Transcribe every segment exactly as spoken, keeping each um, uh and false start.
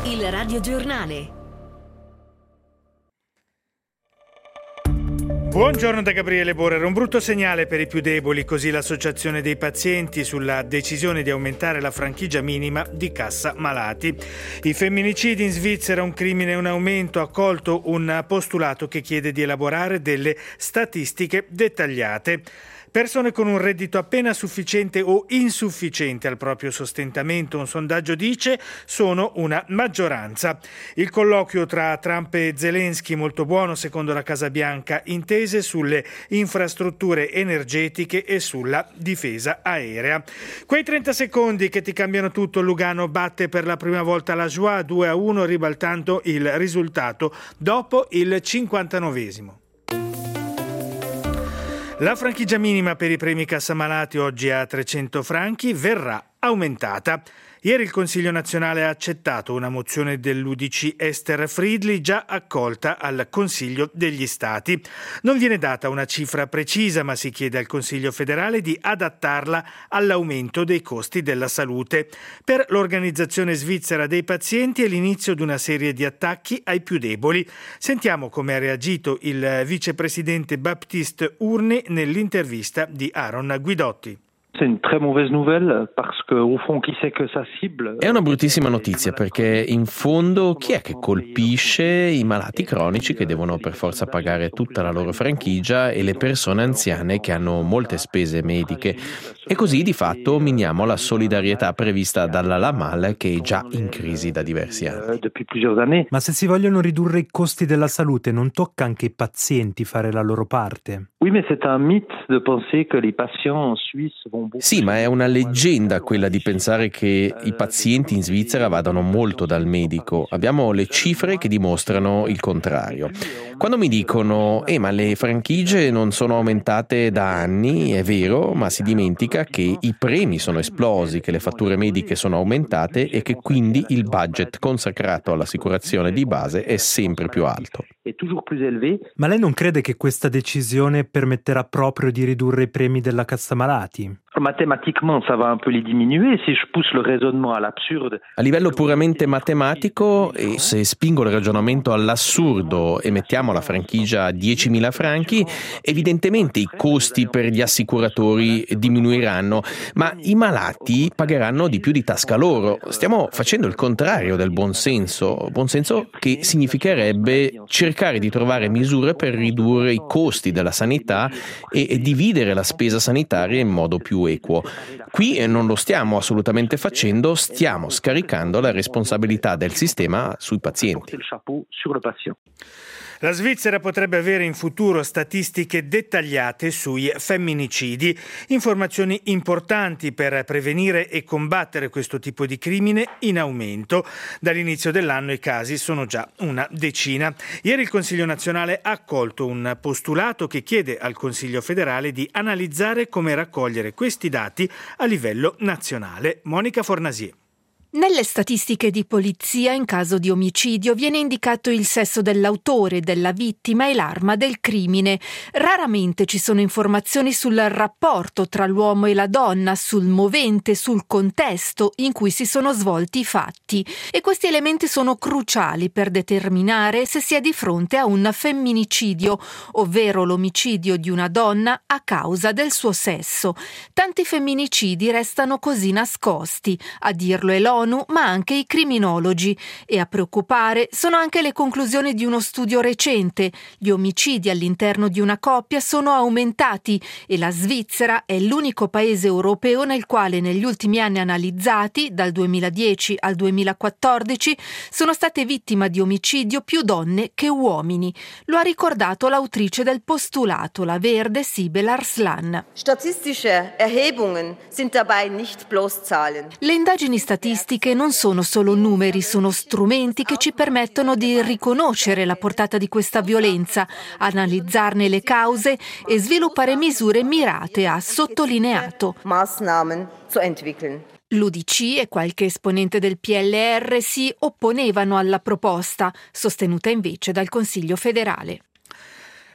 Il radiogiornale. Buongiorno da Gabriele Borrer. Un brutto segnale per i più deboli, così l'associazione dei pazienti sulla decisione di aumentare la franchigia minima di cassa malati. I femminicidi in Svizzera, un crimine e un aumento, ha accolto un postulato che chiede di elaborare delle statistiche dettagliate. Persone con un reddito appena sufficiente o insufficiente al proprio sostentamento, un sondaggio dice, sono una maggioranza. Il colloquio tra Trump e Zelensky, molto buono secondo la Casa Bianca, intese sulle infrastrutture energetiche e sulla difesa aerea. Quei trenta secondi che ti cambiano tutto. Lugano batte per la prima volta la Joie due a uno, ribaltando il risultato dopo il cinquantanovesimo. La franchigia minima per i premi cassamalati, oggi a trecento franchi, verrà aumentata. Ieri il Consiglio nazionale ha accettato una mozione dell'U D C Esther Friedli, già accolta al Consiglio degli Stati. Non viene data una cifra precisa, ma si chiede al Consiglio federale di adattarla all'aumento dei costi della salute. Per l'Organizzazione Svizzera dei Pazienti è l'inizio di una serie di attacchi ai più deboli. Sentiamo come ha reagito il vicepresidente Baptiste Urni nell'intervista di Aaron Guidotti. È una bruttissima notizia perché in fondo chi è che colpisce i malati cronici che devono per forza pagare tutta la loro franchigia e le persone anziane che hanno molte spese mediche, e così di fatto miniamo la solidarietà prevista dalla LAMAL, che è già in crisi da diversi anni. Ma se si vogliono ridurre i costi della salute, non tocca anche ai pazienti fare la loro parte? Sì, ma è una leggenda quella di pensare che i pazienti in Svizzera vadano molto dal medico. Abbiamo le cifre che dimostrano il contrario. Quando mi dicono eh ma le franchigie non sono aumentate da anni, è vero, ma si dimentica che i premi sono esplosi, che le fatture mediche sono aumentate e che quindi il budget consacrato all'assicurazione di base è sempre più alto. Ma lei non crede che questa decisione permetterà proprio di ridurre i premi della cassa malati? A livello puramente matematico, e se spingo il ragionamento all'assurdo e mettiamo la franchigia a diecimila franchi, evidentemente i costi per gli assicuratori diminuiranno, ma i malati pagheranno di più di tasca loro. Stiamo facendo il contrario del buonsenso, buonsenso che significherebbe cercare di trovare misure per ridurre i costi della sanità e, e dividere la spesa sanitaria in modo più equo. Qui non lo stiamo assolutamente facendo, stiamo scaricando la responsabilità del sistema sui pazienti. La Svizzera potrebbe avere in futuro statistiche dettagliate sui femminicidi, informazioni importanti per prevenire e combattere questo tipo di crimine in aumento. Dall'inizio dell'anno i casi sono già una decina. Ieri il Consiglio nazionale ha accolto un postulato che chiede al Consiglio federale di analizzare come raccogliere questi dati a livello nazionale. Monica Fornasier. Nelle statistiche di polizia, in caso di omicidio, viene indicato il sesso dell'autore, della vittima e l'arma del crimine. Raramente ci sono informazioni sul rapporto tra l'uomo e la donna, sul movente, sul contesto in cui si sono svolti i fatti. E questi elementi sono cruciali per determinare se si è di fronte a un femminicidio, ovvero l'omicidio di una donna a causa del suo sesso. Tanti femminicidi restano così nascosti, a dirlo è l'ONU, ma anche i criminologi, e a preoccupare sono anche le conclusioni di uno studio recente. Gli omicidi all'interno di una coppia sono aumentati e la Svizzera è l'unico paese europeo nel quale negli ultimi anni analizzati, dal duemiladieci al duemilaquattordici, sono state vittime di omicidio più donne che uomini. Lo ha ricordato l'autrice del postulato, la verde Sibel Arslan. Statistische Erhebungen sind dabei nicht bloß Zahlen. Le indagini statistiche non sono solo numeri, sono strumenti che ci permettono di riconoscere la portata di questa violenza, analizzarne le cause e sviluppare misure mirate, ha sottolineato. Maßnahmen zu entwickeln. L'U D C e qualche esponente del P L R si opponevano alla proposta, sostenuta invece dal Consiglio federale.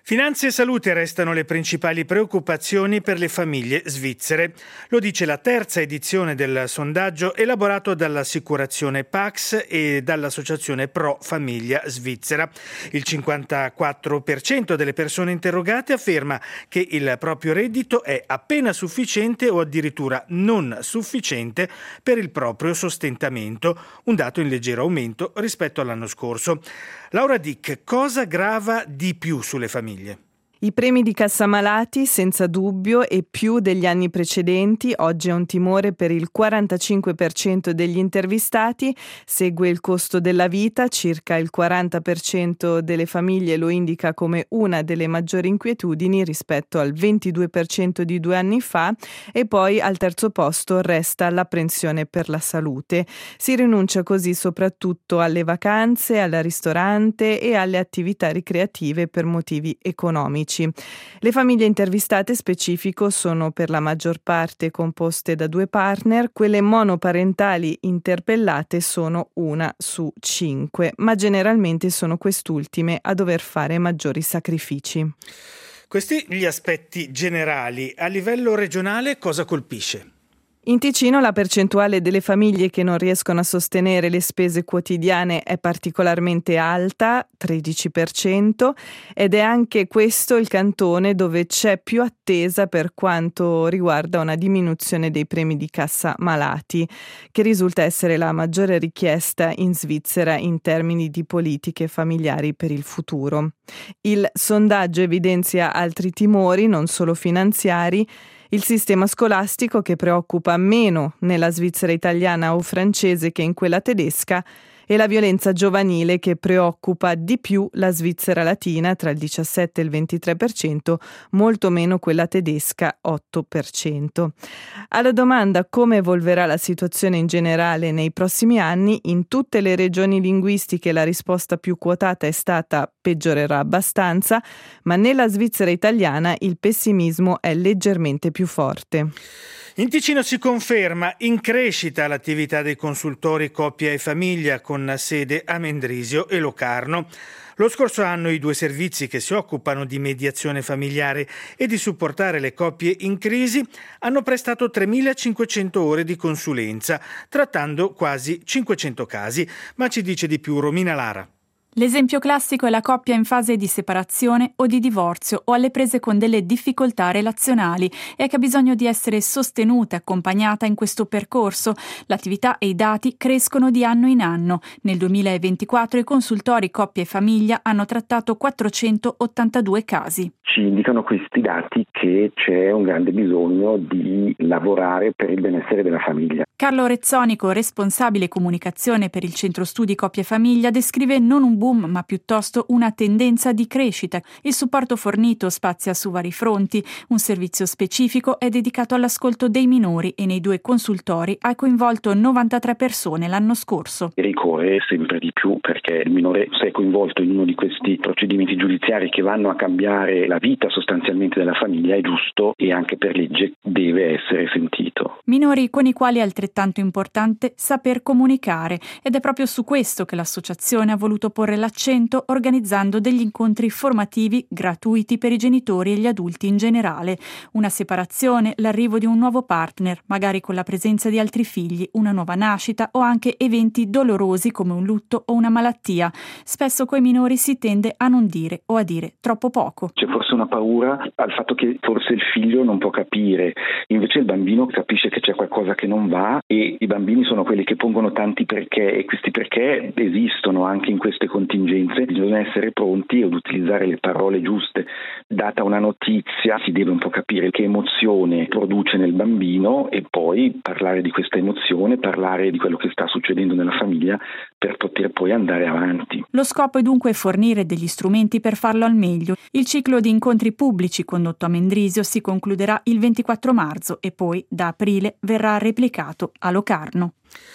Finanze e salute restano le principali preoccupazioni per le famiglie svizzere. Lo dice la terza edizione del sondaggio elaborato dall'assicurazione Pax e dall'associazione Pro Famiglia Svizzera. Il cinquantaquattro per cento delle persone interrogate afferma che il proprio reddito è appena sufficiente o addirittura non sufficiente per il proprio sostentamento, un dato in leggero aumento rispetto all'anno scorso. Laura Dick, cosa grava di più sulle famiglie? I premi di cassa malati, senza dubbio, e più degli anni precedenti. Oggi è un timore per il quarantacinque per cento degli intervistati. Segue il costo della vita, circa il quaranta per cento delle famiglie lo indica come una delle maggiori inquietudini rispetto al ventidue per cento di due anni fa, e poi al terzo posto resta l'apprensione per la salute. Si rinuncia così soprattutto alle vacanze, al ristorante e alle attività ricreative per motivi economici. Le famiglie intervistate, specifico, sono per la maggior parte composte da due partner. Quelle monoparentali interpellate sono una su cinque, ma generalmente sono quest'ultime a dover fare maggiori sacrifici. Questi gli aspetti generali. A livello regionale cosa colpisce? In Ticino la percentuale delle famiglie che non riescono a sostenere le spese quotidiane è particolarmente alta, tredici per cento, ed è anche questo il cantone dove c'è più attesa per quanto riguarda una diminuzione dei premi di cassa malati, che risulta essere la maggiore richiesta in Svizzera in termini di politiche familiari per il futuro. Il sondaggio evidenzia altri timori, non solo finanziari. Il sistema scolastico, che preoccupa meno nella Svizzera italiana o francese che in quella tedesca, e la violenza giovanile, che preoccupa di più la Svizzera latina, tra il diciassette e il ventitré per cento, molto meno quella tedesca, otto per cento. Alla domanda come evolverà la situazione in generale nei prossimi anni, in tutte le regioni linguistiche la risposta più quotata è stata peggiorerà abbastanza, ma nella Svizzera italiana il pessimismo è leggermente più forte. In Ticino si conferma in crescita l'attività dei consultori coppia e famiglia con sede a Mendrisio e Locarno. Lo scorso anno i due servizi che si occupano di mediazione familiare e di supportare le coppie in crisi hanno prestato tremilacinquecento ore di consulenza, trattando quasi cinquecento casi, ma ci dice di più Romina Lara. L'esempio classico è la coppia in fase di separazione o di divorzio o alle prese con delle difficoltà relazionali e che ha bisogno di essere sostenuta e accompagnata in questo percorso. L'attività e i dati crescono di anno in anno. Nel duemilaventiquattro i consultori coppia e famiglia hanno trattato quattrocentottantadue casi. Ci indicano questi dati che c'è un grande bisogno di lavorare per il benessere della famiglia. Carlo Rezzonico, responsabile comunicazione per il Centro Studi Coppia e Famiglia, descrive non un boom ma piuttosto una tendenza di crescita. Il supporto fornito spazia su vari fronti. Un servizio specifico è dedicato all'ascolto dei minori e nei due consultori ha coinvolto novantatré persone l'anno scorso. Ricorre sempre di più perché il minore, se è coinvolto in uno di questi procedimenti giudiziari che vanno a cambiare la vita sostanzialmente della famiglia, è giusto e anche per legge deve essere sentito. Minori con i quali è altrettanto importante saper comunicare, ed è proprio su questo che l'associazione ha voluto porre l'accento organizzando degli incontri formativi gratuiti per i genitori e gli adulti in generale. Una separazione, l'arrivo di un nuovo partner, magari con la presenza di altri figli, una nuova nascita o anche eventi dolorosi come un lutto o una malattia. Spesso coi minori si tende a non dire o a dire troppo poco. C'è forse una paura al fatto che forse il figlio non può capire, invece il bambino capisce che c'è qualcosa che non va, e i bambini sono quelli che pongono tanti perché, e questi perché esistono anche in queste contingenze. Bisogna essere pronti ad utilizzare le parole giuste. Data una notizia si deve un po' capire che emozione produce nel bambino e poi parlare di questa emozione, parlare di quello che sta succedendo nella famiglia per poter poi andare avanti. Lo scopo è dunque fornire degli strumenti per farlo al meglio. Il ciclo di incontri pubblici condotto a Mendrisio si concluderà il ventiquattro marzo e poi da aprile verrà replicato a Locarno.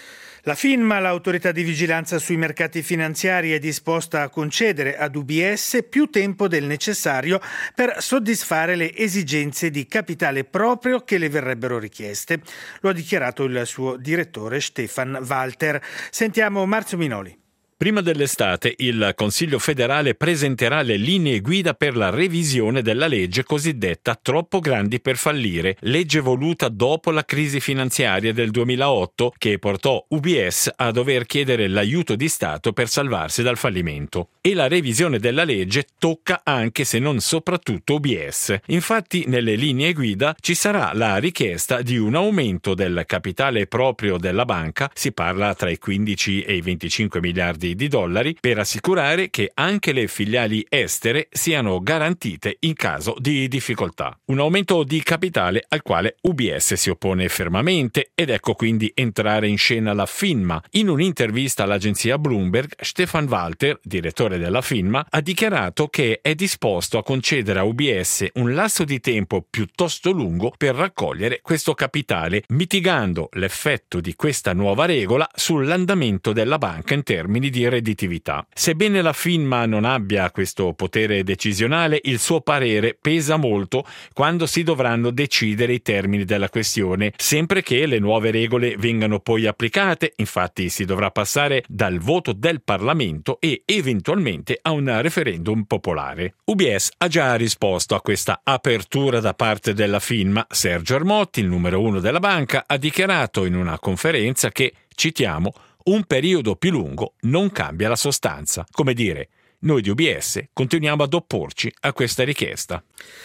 La FINMA, l'autorità di vigilanza sui mercati finanziari, è disposta a concedere ad U B S più tempo del necessario per soddisfare le esigenze di capitale proprio che le verrebbero richieste. Lo ha dichiarato il suo direttore Stefan Walter. Sentiamo Marzio Minoli. Prima dell'estate il Consiglio federale presenterà le linee guida per la revisione della legge cosiddetta troppo grandi per fallire, legge voluta dopo la crisi finanziaria del duemilaotto che portò U B S a dover chiedere l'aiuto di Stato per salvarsi dal fallimento. E la revisione della legge tocca anche se non soprattutto U B S. Infatti nelle linee guida ci sarà la richiesta di un aumento del capitale proprio della banca, si parla tra i quindici e i venticinque miliardi di dollari, per assicurare che anche le filiali estere siano garantite in caso di difficoltà. Un aumento di capitale al quale U B S si oppone fermamente ed ecco quindi entrare in scena la FINMA. In un'intervista all'agenzia Bloomberg, Stefan Walter, direttore della FINMA, ha dichiarato che è disposto a concedere a U B S un lasso di tempo piuttosto lungo per raccogliere questo capitale, mitigando l'effetto di questa nuova regola sull'andamento della banca in termini di redditività. Sebbene la FINMA non abbia questo potere decisionale, il suo parere pesa molto quando si dovranno decidere i termini della questione, sempre che le nuove regole vengano poi applicate. Infatti si dovrà passare dal voto del Parlamento e eventualmente a un referendum popolare. U B S ha già risposto a questa apertura da parte della FINMA. Sergio Ermotti, il numero uno della banca, ha dichiarato in una conferenza che, citiamo, un periodo più lungo non cambia la sostanza. Come dire, noi di U B S continuiamo ad opporci a questa richiesta.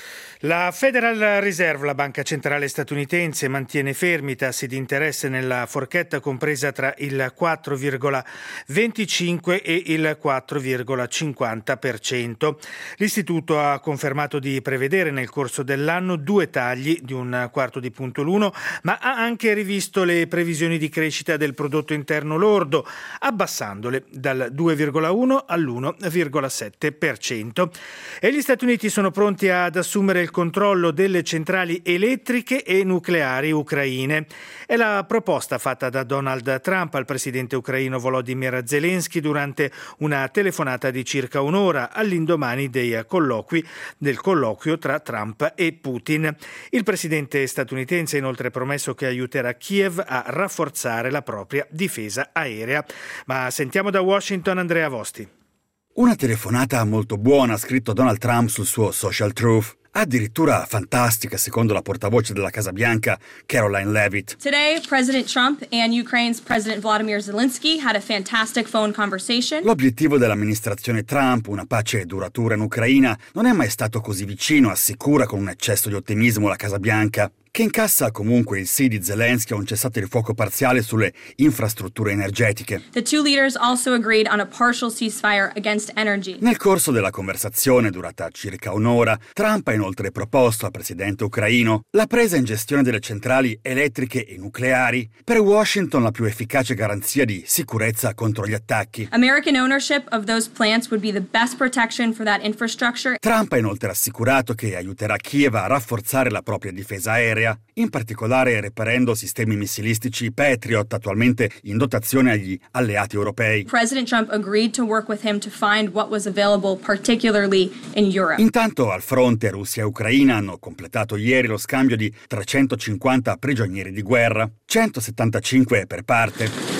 La Federal Reserve, la banca centrale statunitense, mantiene fermi i tassi di interesse nella forchetta compresa tra il quattro virgola venticinque e il quattro virgola cinquanta per cento. L'istituto ha confermato di prevedere nel corso dell'anno due tagli di un quarto di punto l'uno, ma ha anche rivisto le previsioni di crescita del prodotto interno lordo, abbassandole dal due virgola uno all'uno virgola sette per cento. E gli Stati Uniti sono pronti ad assumere il controllo delle centrali elettriche e nucleari ucraine. È la proposta fatta da Donald Trump al presidente ucraino Volodymyr Zelensky durante una telefonata di circa un'ora all'indomani dei colloqui del colloquio tra Trump e Putin. Il presidente statunitense ha inoltre promesso che aiuterà Kiev a rafforzare la propria difesa aerea. Ma sentiamo da Washington Andrea Vosti. Una telefonata molto buona, ha scritto Donald Trump sul suo Social Truth. Addirittura fantastica, secondo la portavoce della Casa Bianca, Caroline Leavitt. Today, President Trump and Ukraine's President Volodymyr Zelensky had a fantastic phone conversation. L'obiettivo dell'amministrazione Trump, una pace duratura in Ucraina, non è mai stato così vicino, assicura con un eccesso di ottimismo la Casa Bianca, che incassa comunque il sì di Zelensky a un cessate il fuoco parziale sulle infrastrutture energetiche. The two leaders also agreed on a partial ceasefire against energy. Nel corso della conversazione, durata circa un'ora, Trump ha inoltre proposto al presidente ucraino la presa in gestione delle centrali elettriche e nucleari, per Washington la più efficace garanzia di sicurezza contro gli attacchi. American ownership of those plants would be the best protection for that infrastructure. Trump ha inoltre assicurato che aiuterà Kiev a rafforzare la propria difesa aerea, in particolare reperendo sistemi missilistici Patriot attualmente in dotazione agli alleati europei. President Trump agreed to work with him to find what was available, particularly in Europe. Intanto al fronte Russia e Ucraina hanno completato ieri lo scambio di trecentocinquanta prigionieri di guerra, centosettantacinque per parte.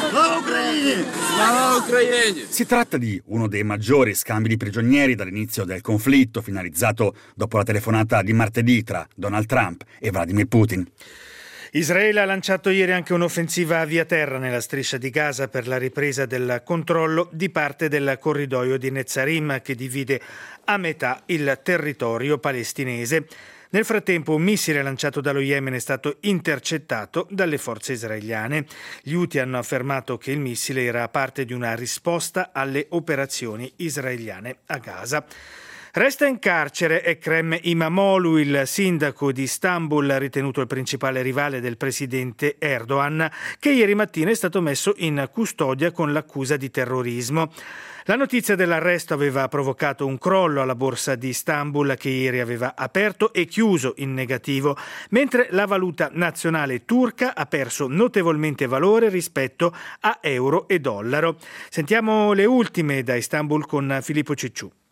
Si tratta di uno dei maggiori scambi di prigionieri dall'inizio del conflitto, finalizzato dopo la telefonata di martedì tra Donald Trump e Vladimir Putin. Israele ha lanciato ieri anche un'offensiva via terra nella striscia di Gaza per la ripresa del controllo di parte del corridoio di Netzarim che divide a metà il territorio palestinese. Nel frattempo un missile lanciato dallo Yemen è stato intercettato dalle forze israeliane. Gli Houthi hanno affermato che il missile era parte di una risposta alle operazioni israeliane a Gaza. Resta in carcere Ekrem Imamoglu, il sindaco di Istanbul, ritenuto il principale rivale del presidente Erdogan, che ieri mattina è stato messo in custodia con l'accusa di terrorismo. La notizia dell'arresto aveva provocato un crollo alla borsa di Istanbul, che ieri aveva aperto e chiuso in negativo, mentre la valuta nazionale turca ha perso notevolmente valore rispetto a euro e dollaro. Sentiamo le ultime da Istanbul con Filippo Cicciù.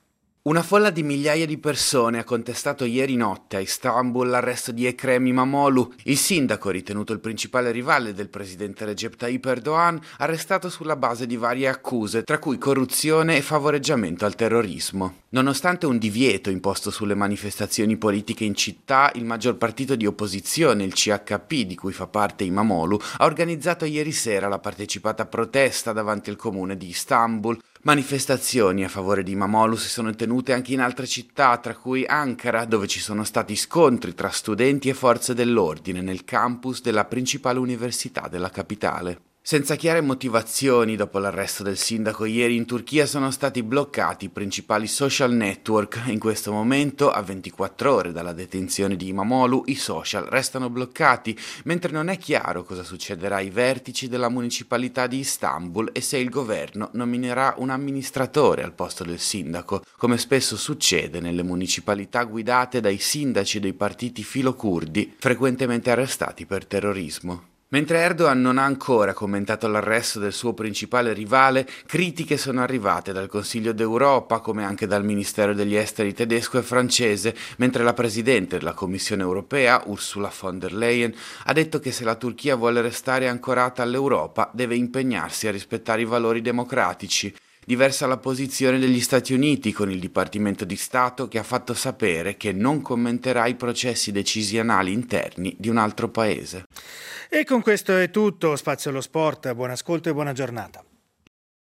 Una folla di migliaia di persone ha contestato ieri notte a Istanbul l'arresto di Ekrem İmamoğlu, il sindaco ritenuto il principale rivale del presidente Recep Tayyip Erdogan, arrestato sulla base di varie accuse, tra cui corruzione e favoreggiamento al terrorismo. Nonostante un divieto imposto sulle manifestazioni politiche in città, il maggior partito di opposizione, il C H P, di cui fa parte İmamoğlu, ha organizzato ieri sera la partecipata protesta davanti al comune di Istanbul. Manifestazioni a favore di İmamoğlu si sono tenute anche in altre città, tra cui Ankara, dove ci sono stati scontri tra studenti e forze dell'ordine nel campus della principale università della capitale. Senza chiare motivazioni, dopo l'arresto del sindaco ieri in Turchia sono stati bloccati i principali social network. In questo momento, a ventiquattro ore dalla detenzione di İmamoğlu, i social restano bloccati, mentre non è chiaro cosa succederà ai vertici della municipalità di Istanbul e se il governo nominerà un amministratore al posto del sindaco, come spesso succede nelle municipalità guidate dai sindaci dei partiti filocurdi, frequentemente arrestati per terrorismo. Mentre Erdogan non ha ancora commentato l'arresto del suo principale rivale, critiche sono arrivate dal Consiglio d'Europa, come anche dal Ministero degli Esteri tedesco e francese, mentre la Presidente della Commissione Europea, Ursula von der Leyen, ha detto che se la Turchia vuole restare ancorata all'Europa deve impegnarsi a rispettare i valori democratici. Diversa la posizione degli Stati Uniti, con il Dipartimento di Stato che ha fatto sapere che non commenterà i processi decisionali interni di un altro paese. E con questo è tutto. Spazio allo sport, buon ascolto e buona giornata.